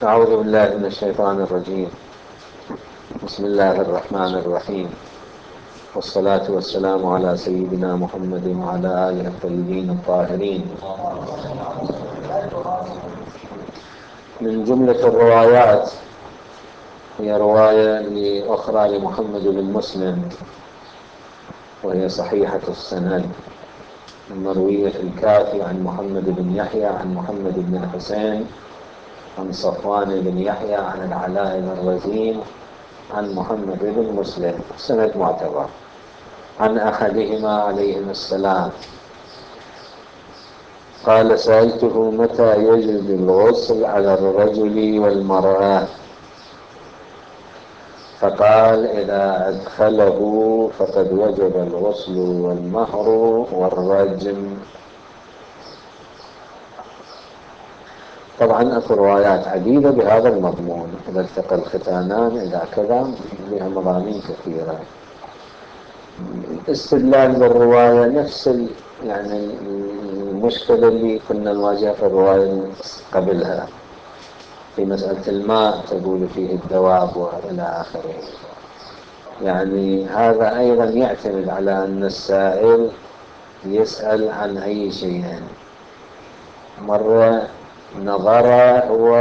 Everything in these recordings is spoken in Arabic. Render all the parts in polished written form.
أعوذ بالله من الشيطان الرجيم. بسم الله الرحمن الرحيم، والصلاة والسلام على سيدنا محمد وعلى آله الطيبين الطاهرين. من جملة الروايات هي رواية أخرى لمحمد بن مسلم، وهي صحيحة السند، المروية في الكافي عن محمد بن يحيى عن محمد بن الحسين عن صفوان بن يحيى عن العلاء بن الرزين عن محمد بن مسلم، سند معتبر، عن أحدهما عليهما السلام قال: سألته متى يجب الغسل على الرجل والمرأة؟ فقال: إذا أدخله فقد وجب الغسل والمهر والرجم. طبعا أكو روايات عديدة بهذا المضمون، إذا التقى الختانان إذا كذا، بها مضامين كثيرة. استدلال بالرواية نفس يعني المشكلة اللي كنا نواجهها في الرواية قبلها في مسألة الماء تقول فيه الدواب وإلى آخره. يعني هذا أيضا يعتمد على أن السائل يسأل عن أي شيء. مرة نظر هو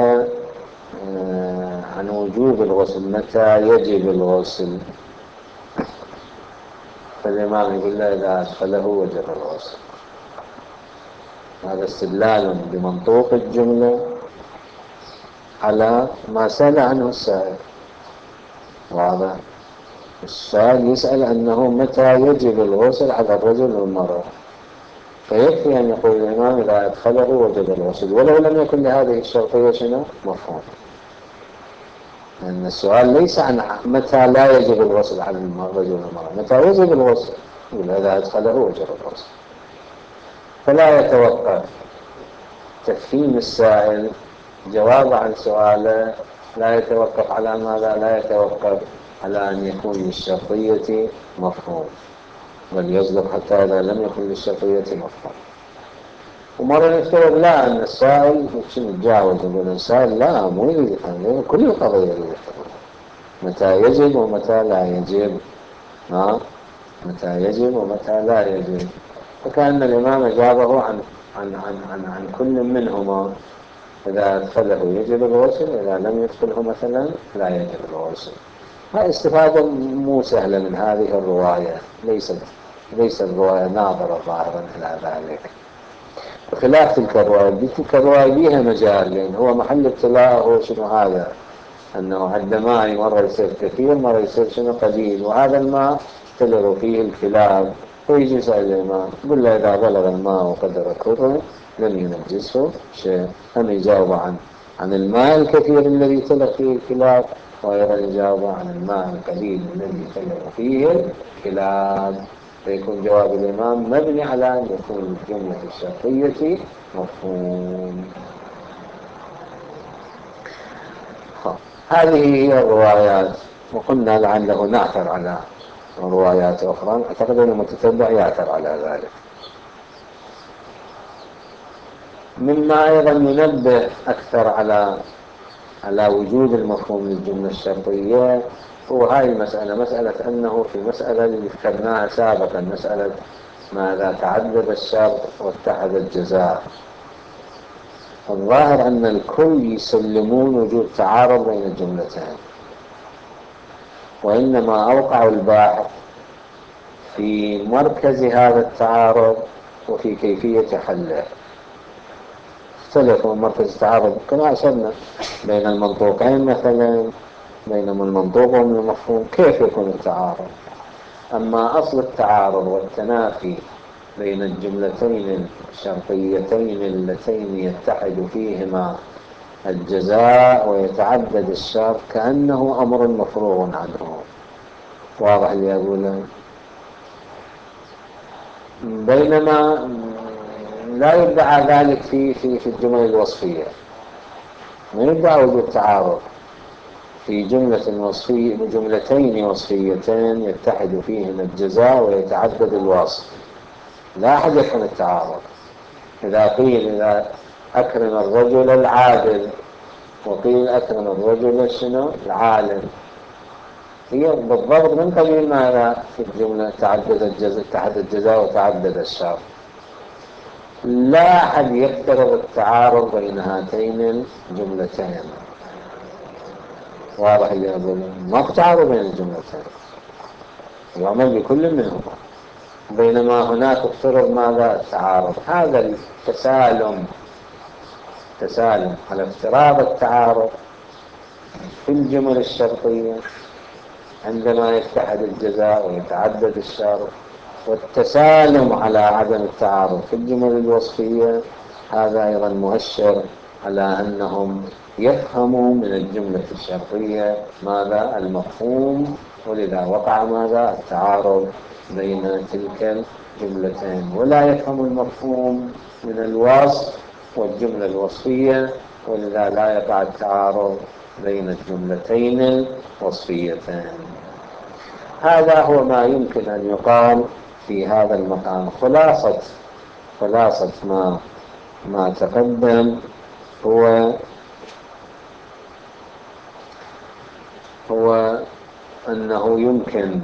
عن وجوب الغسل، متى يجب الغسل، فالإمام يقول له إذا أدخله وجب الغسل. هذا استدلال بمنطوق الجملة على ما سأل عنه السائل. واضح؟ السائل يسأل أنه متى يجب الغسل على الرجل والمرأة، فيكفي أن يقول الإمام إذا أدخله وجب الغسل، ولو لم يكن لهذه الشرطية شنو مفهوم. لأن السؤال ليس عن متى لا يجب الغسل على الرجل والمرأة، متى يجب الغسل، إذا أدخله وجب الغسل. فلا يتوقف تفهيم السائل جواب عن سؤاله، لا يتوقف على ماذا؟ لا يتوقف على أن يكون للشرطية مفهوم، بل يصدق حتى إذا لم يكن للشرطية مفهوم. ومرة نفترض لا أن السائل يتجاوز، يقول السائل لا مو يريد كل القضية يريد متى يجب ومتى لا يجب، متى يجب ومتى لا يجب. فكأن الإمام أجابه عن كل منهما. إذا أدخله يجب الغسل، إذا لم يدخله مثلا لا يجب الغسل. هذه استفادة مو سهلة من هذه الرواية، ليست الرواية ناظرة ظاهرا إلى ذلك، بخلاف تلك الرواية. تلك الرواية بيها مجال، لأن هو محل ابتلاء هو شنو هذا، أنه عندما مرة يصير كثير مرة يصير شنو قليل، وهذا الماء تلغ فيه الكلاب. فيجي يسأل الإمام يقول له إذا بلغ الماء قدر كره لم ينجسه شيء. هم يجاوب عن الماء الكثير الذي تلغ فيه الكلاب، وأيضا يجاوب عن الماء القليل الذي تلغ فيه الكلاب. فيكون جواب الإمام مبني على أن يكون الجملة الشرطية مفهوم. هذه هي الروايات، وقلنا لعله نعثر على روايات أخرى، أعتقد أن المتتبع يعثر على ذلك. مما أيضا ينبه أكثر على وجود المفهوم للجملة الشرطية هو هاي المسألة، مسألة أنه في مسألة اللي ذكرناها سابقا، مسألة ماذا تعدد الشرط واتحد الجزاء. الظاهر أن الكل يسلمون وجود تعارض بين الجملتين، وإنما أوقعوا الباحث في مركز هذا التعارض وفي كيفية حله. اختلفوا مركز التعارض كما أشرنا بين المنطوقين، مثلا بينما المنطوق والمفهوم كيف يكون التعارض. أما أصل التعارض والتنافي بين الجملتين الشرطيتين اللتين يتحد فيهما الجزاء ويتعدد الشرط كأنه أمر مفروغ عنه. واضح اللي أقوله؟ بينما لا يدعى ذلك في الجمل الوصفية، ما يدعى وجود تعارض في جملتين وصفيتين يتحد فيهما الجزاء ويتعدد الوصف. لا أحد يفهم التعارض. إذا قيل إذا أكرم الرجل العادل، وقيل أكرم الرجل شنو العالم. هي بالضبط من قبيل ماذا في الجملة تعدد الجزاء وتعدد الشرط. لا أحد يفترض التعارض بين هاتين الجملتين. واضح اللي أقول؟ ما تعارض بين الجملتين، يعمل بكل منهما. بينما هناك افترض ماذا التعارض. هذا تسالم على افتراض التعارض في الجمل الشرطية عندما يتحد الجزاء ويتعدد الشرط، والتسالم على عدم التعارض في الجمل الوصفية، هذا أيضا مؤشر على أنهم يفهموا من الجملة الشرطية ماذا المفهوم، ولذا وقع ماذا التعارض بين تلك الجملتين، ولا يفهم المفهوم من الوصف والجملة الوصفية، ولذا لا يقع التعارض بين الجملتين الوصفيتين. هذا هو ما يمكن أن يقال في هذا المقام. خلاصة ما تقدم هو أنه يمكن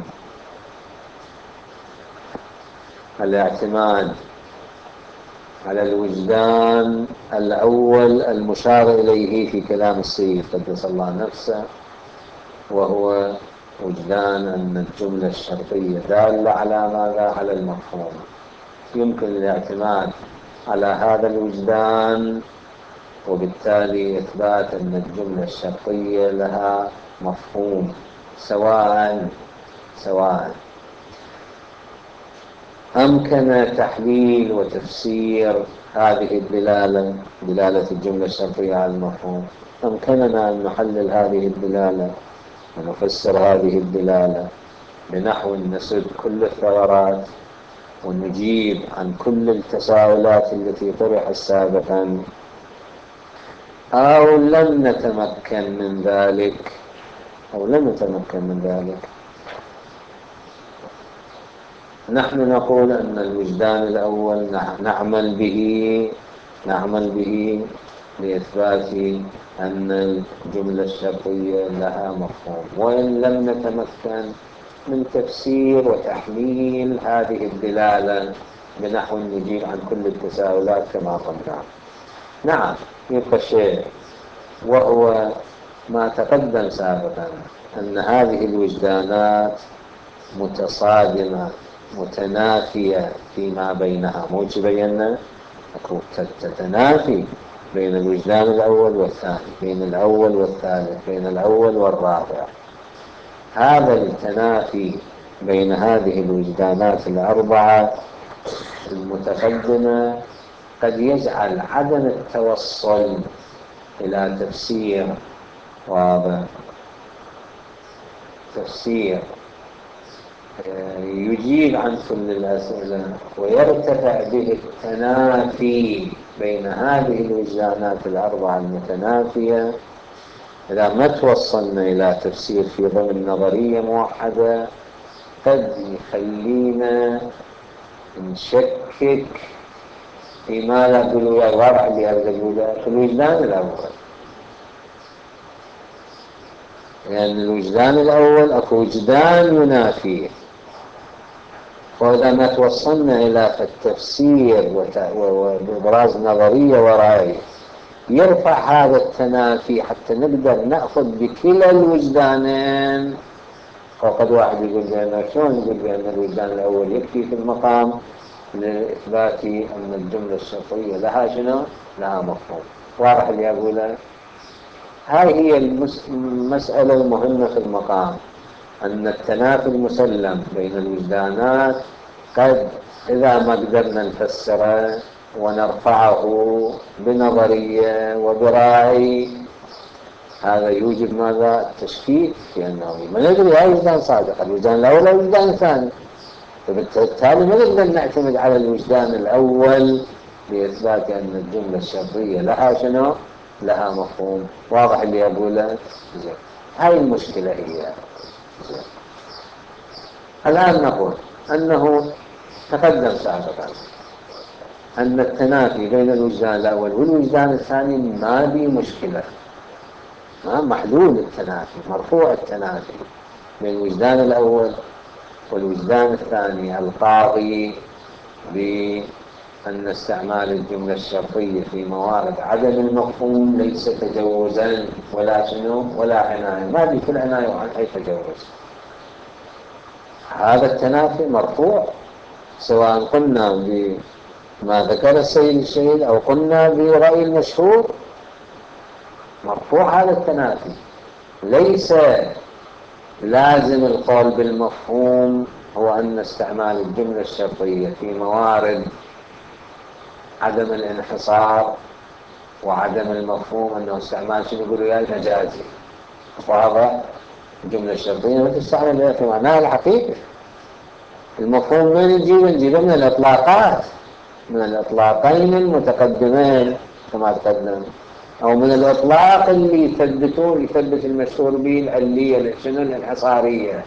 الاعتماد على الوجدان الأول المشار إليه في كلام السيد قدس الله نفسه، وهو وجدان أن الجملة الشرطية دالة على ماذا؟ على المفهوم. يمكن الاعتماد على هذا الوجدان، وبالتالي إثبات أن الجملة الشرطية لها مفهوم، سواء أمكن تحليل وتفسير هذه دلالة الجملة الشرطية على المفهوم. أمكننا أن نحلل هذه الدلالة ونفسر هذه الدلالة بنحو نسد كل الثغرات ونجيب عن كل التساؤلات التي طرحت سابقا، أو لم نتمكن من ذلك. نحن نقول أن الوجدان الأول نعمل به لإثبات أن الجملة الشرطية لها مفهوم، وإن لم نتمكن من تفسير وتحليل هذه الدلالة بنحو نجيب عن كل التساؤلات كما قلنا. نعم، يبقى شيء وهو ما تقدم سابقا، أن هذه الوجدانات متصادمة متنافية فيما بينها. موجب بينا تتنافي بين الوجدان الأول والثاني، بين الأول والثالث، بين الأول والرابع. هذا التنافي بين هذه الوجدانات الأربعة المتقدمة قد يجعل عدم التوصل إلى تفسير واضح، تفسير يجيب عن كل الأسئلة ويرتفع به التنافي بين هذه الوجدانات الأربعة المتنافية. إذا ما توصلنا إلى تفسير في ضمن نظرية موحدة قد يخلينا نشكك فيما لا تقولوا الواضح اللي أقول في الوجدان الأول، لأن الوجدان الأول أكو وجدان ينافيه. وإذا ما توصلنا إلى التفسير وإبراز نظرية ورأي يرفع هذا التنافي حتى نقدر نأخذ بكلا الوجدانين. وقد واحد يقول بأنه شلون يقول بأن الوجدان الأول يكفي في المقام لإثبات أن الجملة الشرطية لها شنو؟ لها مفهوم. واضح اللي أقوله؟ هاي هي المسألة المهمة في المقام، أن التنافي المسلم بين الوجدانات قد إذا ما قدرنا نفسره ونرفعه بنظرية وبراعي، هذا يوجب ماذا؟ التشكيك في أنه ما ندري أي وجدان صادق، الوجدان الأول أو الوجدان الثاني. فبالتالي ما نقدر نعتمد على الوجدان الأول لإثبات أن الجملة الشرطية لها شنو؟ لها مفهوم. واضح اللي أقوله؟ هاي المشكلة هي. الآن نقول أنه تقدم سابقا أن التنافي بين الوجدان الأول والوجدان الثاني ما بي مشكلة، محلول التنافي، مرفوع التنافي بين الوجدان الأول والوجدان الثاني القاضي بأن استعمال الجملة الشرطية في موارد عدم المفهوم ليس تجوزا ولا شنو ولا عناية، ما في كل عناية وعن أي تجوز. هذا التنافي مرفوع سواء قلنا بما ذكر السيد الشهيد أو قلنا برأي المشهور، مرفوع هذا التنافي. ليس لازم القول بالمفهوم هو أن استعمال الجملة الشرطية في موارد عدم الانحصار وعدم المفهوم أنه استعمال شنو يقولوا يا مجازي. واضح؟ الجملة الشرطية ما تستعمل في معناها الحقيقي. المفهوم من نجيبه من الإطلاقات، من الإطلاقين المتقدمين كما تقدم، أو من الإطلاق اللي يثبت المشهور به العلية شنو الانحصارية.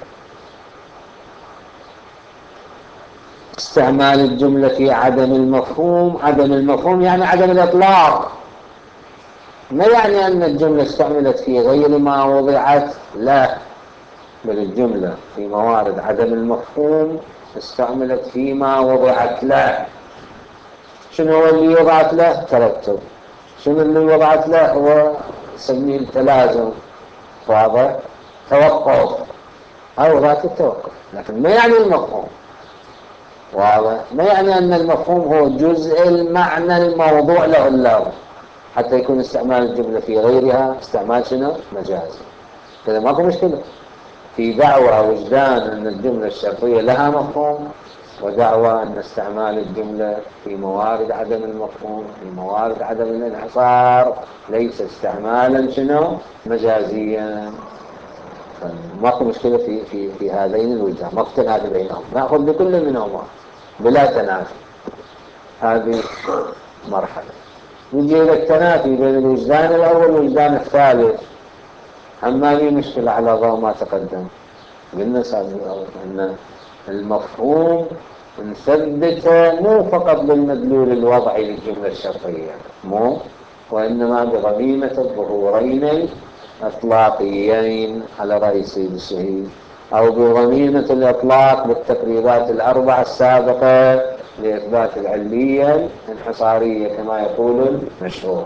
استعمال الجملة في عدم المفهوم، عدم المفهوم يعني عدم الإطلاق، ما يعني أن الجملة استعملت في غير ما وضعت، لا، بل الجملة في موارد عدم المفهوم استعملت فيما وضعت له. شنو هو اللي وضعت له؟ ترتب. شنو اللي وضعت له؟ هو نسميه التلازم. واضح؟ توقف أو ذات التوقف، لكن ما يعني المفهوم. واضح؟ ما يعني أن المفهوم هو جزء المعنى الموضوع له اللفظ حتى يكون استعمال الجملة في غيرها استعمال شنو؟ مجازي. كذا ماكو مشكلة في دعوى وجدان أن الجملة الشرطية لها مفهوم، ودعوى أن استعمال الجملة في موارد عدم المفهوم في موارد عدم الانحصار ليس استعمالا شنو؟ مجازيا. ماكو مشكلة في هذين الوجهين، ما اختلاف بينهم، نأخذ بكل منهما بلا تنافي. هذه مرحلة. نجي إلى التنافي بين الوجدان الأول والوجدان الثالث. أما لي مشكلة على ضوء ما تقدم، قلنا أن المفهوم نثبته مو فقط بالمدلول الوضعي للجملة الشرطية، مو، وإنما بضميمة الظهورين الإطلاقيين على رأي السيد الشهيد، أو بضميمة الإطلاق بالتقريبات الأربعة السابقة لإثبات العلية الانحصارية كما يقول المشهور.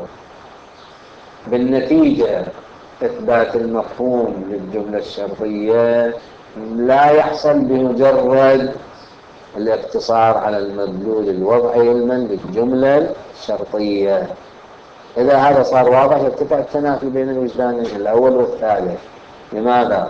بالنتيجة إثبات المفهوم للجملة الشرطية لا يحصل بمجرد الاقتصار على المدلول الوضعي علما للجملة الشرطية. إذا هذا صار واضح يرتفع التنافي بين الوجدانين الأول والثالث. لماذا؟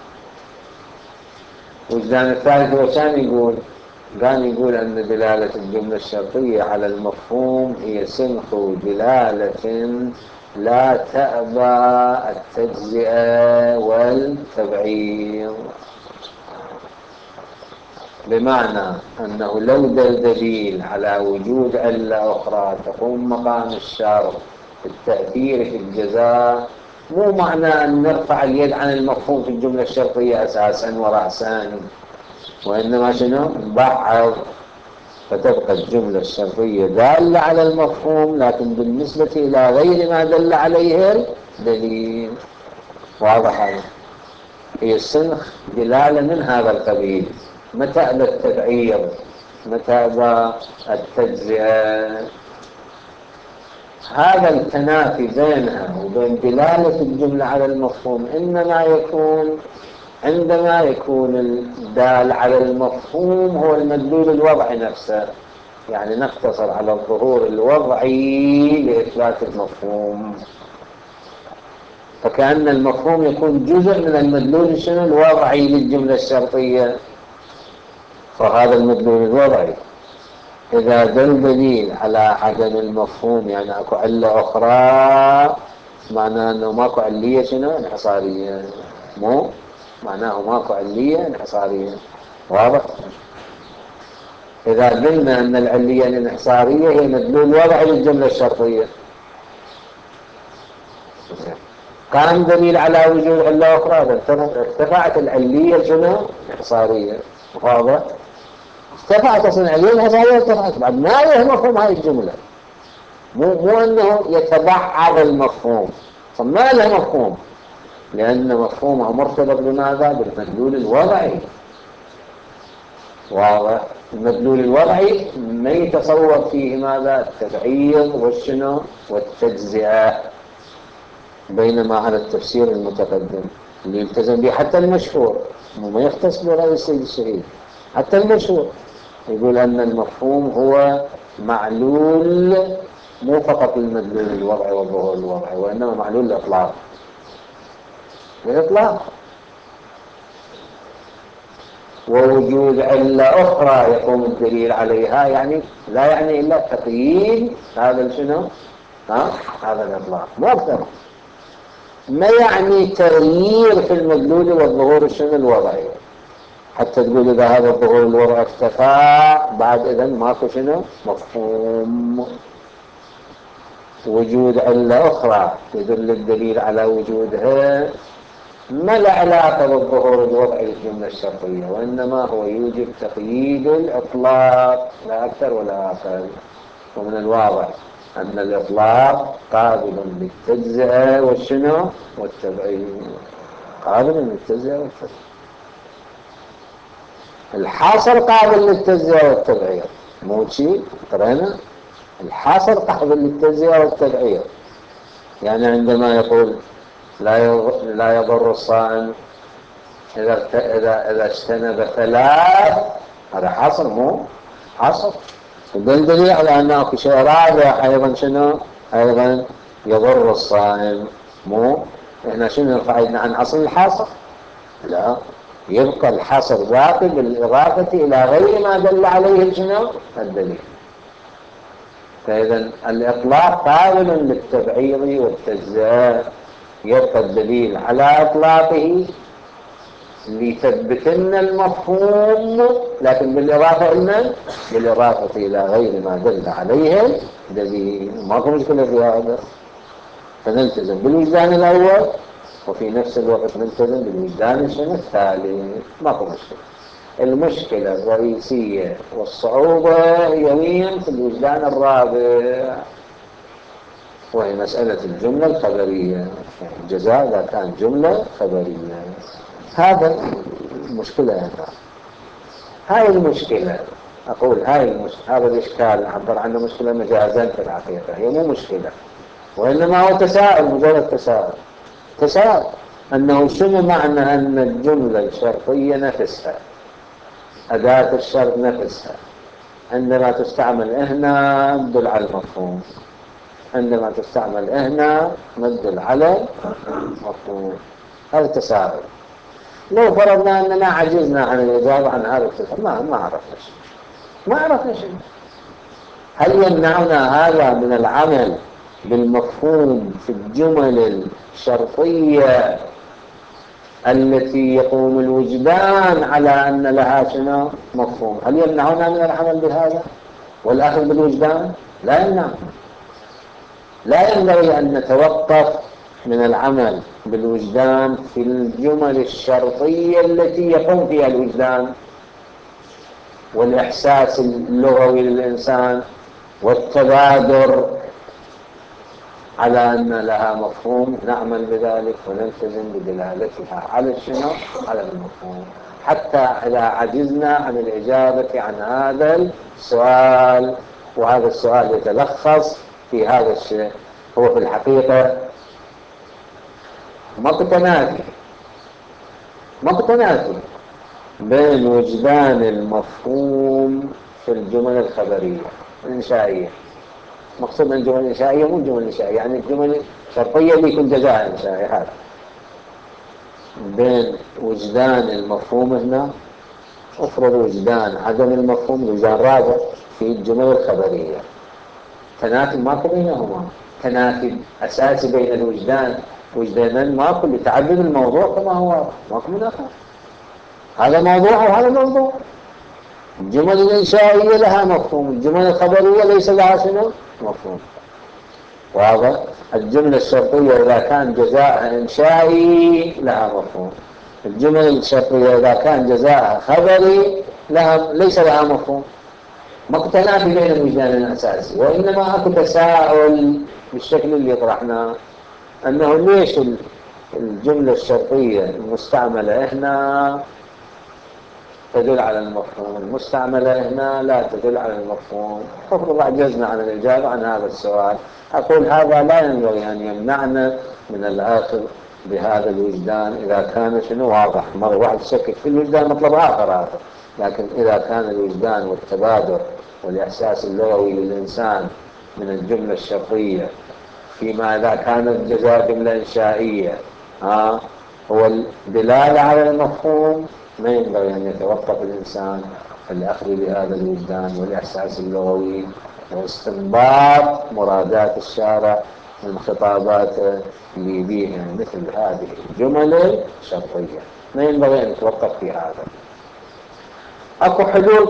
الوجدان الثالث هو كان يقول؟ كان يقول أن دلالة الجملة الشرطية على المفهوم هي سنخ دلالة لا تأبى التجزئة والتبعيض، بمعنى أنه لو دليل على وجود علة أخرى تقوم مقام الشرط في التأثير في الجزاء، مو معنى أن نرفع اليد عن المفهوم في الجملة الشرطية أساسا ورأسا، وإنما شنو؟ نبعض، فتبقى الجملة الشرطية دالة على المفهوم لكن بالنسبة إلى غير ما دل عليه الدليل. واضح هذا؟ هي السنخ دلالة من هذا القبيل. متى أبى التبعير؟ متى أبى التجزئة؟ هذا التنافي بينها وبين دلالة الجملة على المفهوم إنما يكون عندما يكون الدال على المفهوم هو المدلول الوضعي نفسه، يعني نقتصر على الظهور الوضعي لإثبات المفهوم، فكأن المفهوم يكون جزء من المدلول شنو الوضعي للجملة الشرطية. فهذا المدلول الوضعي إذا دل دليل على عدم المفهوم يعني أكو علة أخرى، معناه أنه ماكو علية شنو انحصارية، مو معناه ماكو علية انحصارية. واضح؟ إذا قلنا أن العلية الانحصارية هي مدلول وضعي للجملة الشرطية، كان دليل على وجود علة أخرى، ارتفعت العلية شنو انحصارية. واضح؟ ارتفعت أصلا العلية الانحصارية، ارتفعت بعد ما له مفهوم هاي الجملة، مو أنه يتبعض المفهوم، فما له مفهوم، لأن مفهومها مرتبط بماذا؟ بالمدلول الوضعي. واضح؟ المدلول الوضعي ما يتصور فيه ماذا؟ التبعيض والشنو والتجزئة. بينما على التفسير المتقدم اللي يلتزم به حتى المشهور، ما يختص برأي السيد الشهيد، حتى المشهور يقول أن المفهوم هو معلول، مو فقط المدلول الوضعي والظهور الوضعي، وإنما معلول الإطلاق. الإطلاق ووجود علة أخرى يقوم الدليل عليها، يعني لا يعني إلا تقييد هذا شنو؟ هذا الإطلاق مو أكثر. ما يعني تغيير في المدلول والظهور شنو الوضعي، حتى تقول إذا هذا الظهور الوضعي اختفى بعد إذن ماكو شنو مفهوم. وجود علة أخرى يدل الدليل على وجودها ما له علاقة بالظهور الوضعي للجملة الشرطية، وإنما هو يوجب تقييد الإطلاق لا أكثر ولا أقل. ومن الواضح أن الإطلاق قابل للتجزئة والشنو والتبعيد، قابل للتجزئة والتبعيد. الحاصر قابل للتجزئة والتبعيد، مو شيء قرينا. الحاصر قابل للتجزئة والتبعيد، يعني عندما يقول لا يضر الصائم إذا اجتنب ثلاث، هذا حاصر مو حاصر. دليل على أن أكو شيء رابع أيضا شنو أيضا يضر الصائم. مو إحنا شنو قاعدنا عن أصل الحاصر؟ لا، يبقى الحصر باقي بالإضافة إلى غير ما دل عليه شنو الدليل. فإذا الإطلاق قابل للتبعيض والتجزئة، يبقى الدليل على إطلاقه ليثبتن المفهوم، لكن بالإضافة إلى غير ما دل عليه دليل. ماكو مشكلة في هذا، فنلتزم بالوجدان الأول وفي نفس الوقت نلتزم بالوجدان الثالث، ماكو مشكلة. المشكلة الرئيسية والصعوبة هي وين؟ في الوجدان الرابع، وهي مسألة الجملة الخبرية، يعني الجزاء إذا كان جملة خبرية. هذا المشكلة هنا. هاي المشكلة، أقول هذا الإشكال نعبر عنه مشكلة مجازا في الحقيقة، هي مو مشكلة وإنما هو تساؤل، مجرد تساؤل أنه شنو معنى أن الجملة الشرطية نفسها، أداة الشرط نفسها، عندما تستعمل هنا تدل على المفهوم، عندما تستعمل هنا تدل على المفهوم. هذا التساؤل. لو فرضنا أننا عجزنا عن الإجابة عن هذا التساؤل، ما عرفنا شيء. هل يمنعنا هذا من العمل بالمفهوم في الجمل الشرطية التي يقوم الوجدان على أن لها شنو مفهوم؟ هل يمنعنا من العمل بهذا والأخذ بالوجدان؟ لا يمنعنا. لا ينبغي أن نتوقف من العمل بالوجدان في الجمل الشرطية التي يقوم فيها الوجدان والإحساس اللغوي للإنسان والتبادر على أن لها مفهوم. نعمل بذلك ونلتزم بدلالتها على شنو؟ على المفهوم، حتى إذا عجزنا عن الإجابة عن هذا السؤال. وهذا السؤال يتلخص في هذا الشيء، هو في الحقيقة مقتناتي بين وجدان المفهوم في الجمل الخبرية الإنشائية. مقصود من الجمل الإنشائية مو الجمل الإنشائية، يعني الجمل الشرطية اللي يكون جزاء إنشائي، هذا بين وجدان المفهوم هنا، افرض وجدان عدم المفهوم وجدان رابع في الجمل الخبرية، تنافي ماكو بينهما، تنافي أساسي بين الوجدان وجدانين ماكو، لتعدد الموضوع كما هو، ماكو منافاة. هذا موضوع وهذا موضوع. الجمل الإنشائية لها مفهوم، الجمل الخبرية ليس لها شنو مفهوم. واضح؟ الجملة الشرطية إذا كان جزاءها إنشائي لها مفهوم، الجمل الشرطية إذا كان جزاءها خبري ليس لها مفهوم. ما تنافي بين الوجدان الأساسي، وإنما أكو تساؤل بالشكل اللي طرحناه، أنه ليش الجملة الشرطية المستعملة هنا تدل على المفهوم، المستعملة هنا لا تدل على المفهوم. ربما عجزنا عن الإجابة عن هذا السؤال. أقول هذا لا ينبغي أن يمنعنا من الأخذ بهذا الوجدان إذا كان شنو واضح. مرة واحد شكك في الوجدان مطلب آخر هذا، لكن إذا كان الوجدان والتبادر والإحساس اللغوي للإنسان من الجملة الشرطية فيما إذا كان الجزاء جملة إنشائية هو الدلالة على المفهوم، ما ينبغي أن يتوقف الإنسان في الأخذ بهذا الوجدان والإحساس اللغوي واستنباط مرادات الشارع من خطاباته اللي بيها مثل هذه الجمل الشرطية. ما ينبغي أن يتوقف في هذا. أكو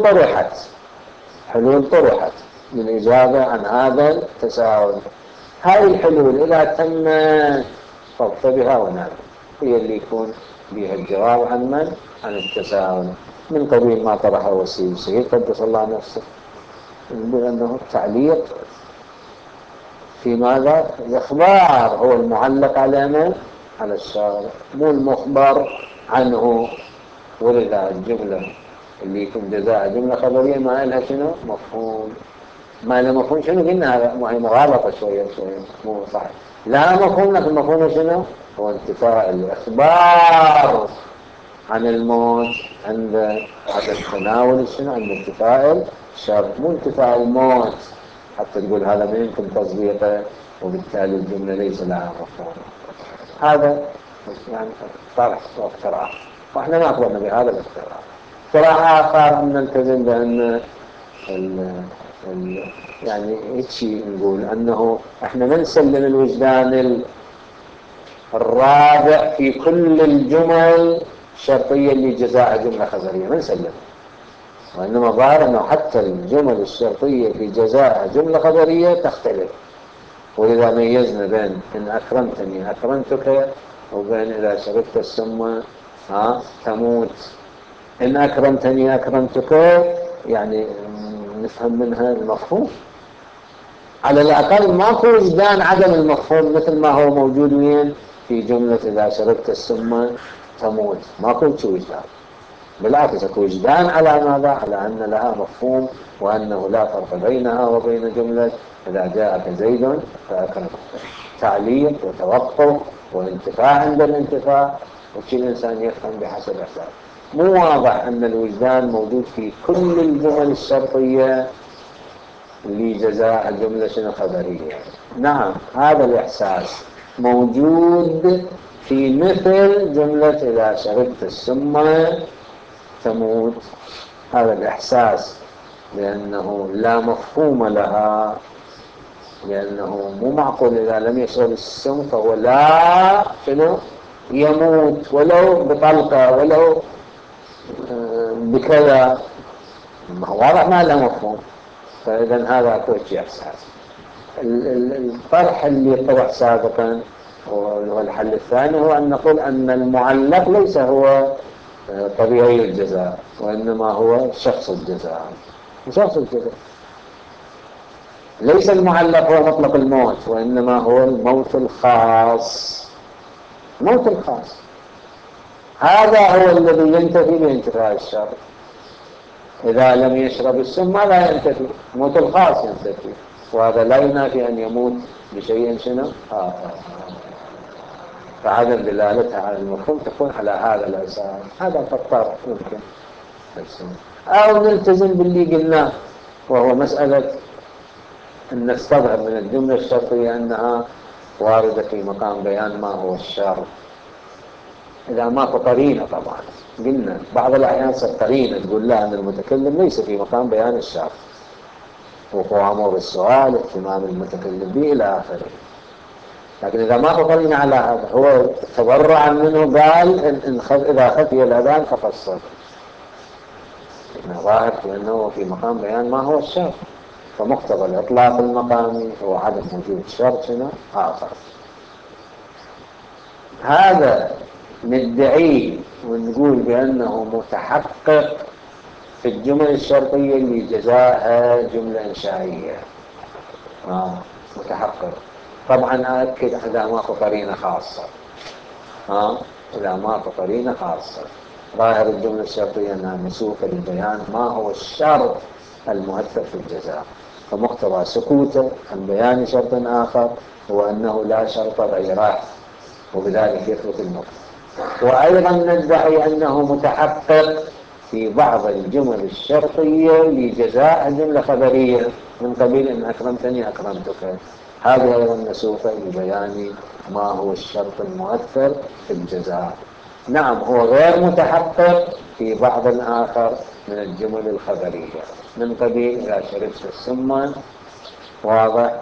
حلول طرحت للإجابة عن هذا التساؤل. هذه الحلول إذا تم ضبط بها ونعم هي اللي يكون بها الجواب عن التساؤل، من قبيل ما طرحه وسيم سيد قدس الله نفسه، يقول أنه التعليق في ماذا؟ الإخبار هو المعلق على من؟ على الشارع، مو المخبر عنه. ولذا الجملة اللي يكون جزاء جملة خبرية ما لها شنو؟ مفهوم. ما لها مفهوم شنو؟ قلنا هذا مغالطة شوية مو صح. لا مفهوم، لكن مفهوم شنو؟ هو انتفاء الإخبار عن الموت عند هذا التناول شنو؟ عند انتفاء الشر، مو انتفاء الموت حتى تقول هذا ما يمكن تصديقه وبالتالي الجملة ليس لها مفهوم. هذا يعني طرح واختراع، واحنا ما قبلنا بهذا الاختراع. اختراع آخر أن نلتزم بأن يعني هيك نقول أنه احنا ما نسلم الوجدان الرابع في كل الجمل الشرطية اللي جزاء جملة خبرية، ما نسلم. وإنما ظاهر أنه حتى الجمل الشرطية في جزاء جملة خبرية تختلف. ولذا ميزنا بين إن أكرمتني أكرمتك وبين إذا شربت السم تموت. إن أكرمتني أكرمتك يعني نفهم منها المفهوم، على الأقل ماكو وجدان عدم المفهوم مثل ما هو موجود وين في جملة إذا شربت السم تموت. ماكو وجدان، بالعكس اكو وجدان على ماذا؟ على أن لها مفهوم وأنه لا فرق بينها وبين جملة إذا جاءك زيد فأكرمته. تعليق وتوقف وانتفاع عند الانتفاع، وكل إنسان يفهم بحسب إحساسه. مو واضح أن الوجدان موجود في كل الجمل الشرطية لجزاء الجملة شنو خبرية. نعم هذا الإحساس موجود في مثل جملة إذا شربت السم تموت. هذا الإحساس لأنه لا مفهوم لها، لأنه مو معقول إذا لم يشرب السم فهو لا شنو يموت ولو بطلقة ولو بكذا، واضح ما له مفهوم. فإذا هذا أكو إحساس. الطرح اللي طرح سابقا والحل الثاني هو أن نقول أن المعلق ليس هو طبيعي الجزاء، وإنما هو شخص الجزاء. ليس المعلق هو مطلق الموت، وإنما هو الموت الخاص. هذا هو الذي ينتفي بانتفاء الشر. إذا لم يشرب السم لا ينتفي، الموت الخاص ينتفي، وهذا لا ينافي أن يموت بشيء شنو فعدم دلالتها على المفهوم تكون على هذا الأساس. هذا فالطرح ممكن أو نلتزم باللي قلناه، وهو مسألة أن نستظهر من الجملة الشرطية أنها واردة في مقام بيان ما هو الشر. إذا ماكو قرينة طبعا، قلنا بعض الأحيان قرينة تقول لا أن المتكلم ليس في مقام بيان الشر، وقوع أمور السؤال اهتمام المتكلم به إلى آخره. لكن إذا ماكو قرينة على هذا، هو تبرعا منه قال إن إذا خفي الأذان فقصر، ظاهر لأنه في مقام بيان ما هو الشر، فمقتضى الإطلاق المقامي هو عدم وجود شر شنو آخر. هذا ندعيه ونقول بأنه متحقق في الجمل الشرطية اللي جزاءها جملة إنشائية متحقق. طبعا أأكد إذا ماكو قرينة خاصة، إذا ما في قرينة خاصة. ظاهر الجملة الشرطية أنها مسوقة لبيان ما هو الشرط المؤثر في الجزاء، فمقتضى سكوته عن بيان شرط آخر هو أنه لا شرط غيره، وبذلك يثبت المقتضى. وأيضا ندعي أنه متحقق في بعض الجمل الشرطية لجزاء جملة خبرية من قبيل إن أكرمتني أكرمتك، هذه أيضا مسوقة لبيان ما هو الشرط المؤثر في الجزاء. نعم، هو غير متحقق في بعض آخر من الجمل الخبرية من قبيل إذا شربت السم، واضح،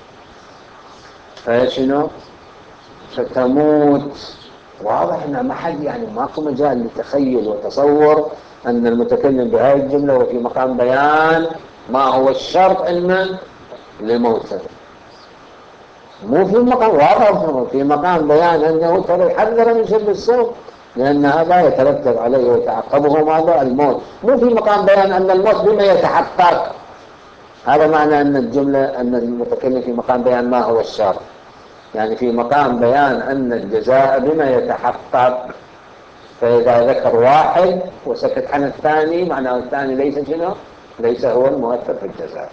فشنو فتموت. واضح ان ما حد يعني ماكو مجال للتخيل وتصور ان المتكلم بهذه الجمله وفي مقام بيان ما هو الشرط علما لموته، مو في مقام واضح، في مقام بيان انه ترى يحذر من شرب السم لان هذا يترتب عليه ويتعقبه ماذا؟ الموت. مو في مقام بيان ان الموت بما يتحقق. هذا معنى ان الجمله ان المتكلم في مقام بيان ما هو الشرط، يعني في مقام بيان أن الجزاء بما يتحقق. فإذا ذكر واحد وسكت عن الثاني معناه الثاني ليس شنو؟ ليس هو المؤثر في الجزاء.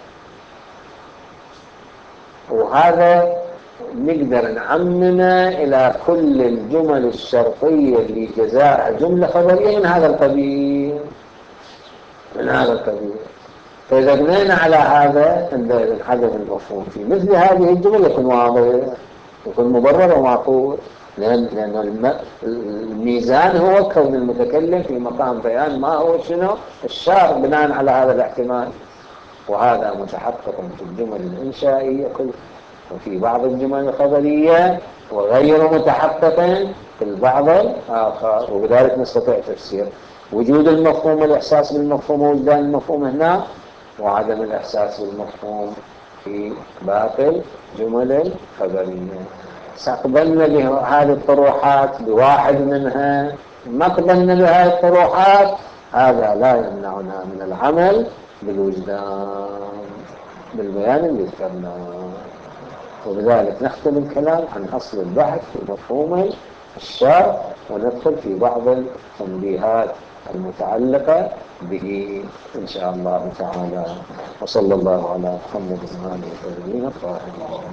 وهذا نقدر نعممه إلى كل الجمل الشرطية اللي جزاء جملة خبرية من هذا القبيل، من هذا القبيل. فإذا بنينا على هذا انحذف المفهوم في مثل هذه الجمل يكون واضح، يكون مبرر ومعقول، لأن الميزان هو كون المتكلم في مقام بيان ما هو شنو الشارع بناء على هذا الاحتمال. وهذا متحقق في الجمل الإنشائية كلها وفي بعض الجمل الخبرية، وغير متحقق في البعض الآخر. وبذلك نستطيع تفسير وجود المفهوم والإحساس بالمفهوم ووجدان المفهوم هنا، وعدم الإحساس بالمفهوم في باقي الجمل الخبرية. سأقبلنا بهذه الطروحات بواحد منها، ما قبلنا بهذه الطروحات هذا لا يمنعنا من العمل بالوجدان بالبيان اللي ذكرناه. وبذلك نختم الكلام عن أصل البحث في مفهوم الشرع وندخل في بعض التنبيهات المتعلقة به إن شاء الله تعالى. وصلى الله على محمد وآله وصحبه الطاهرين.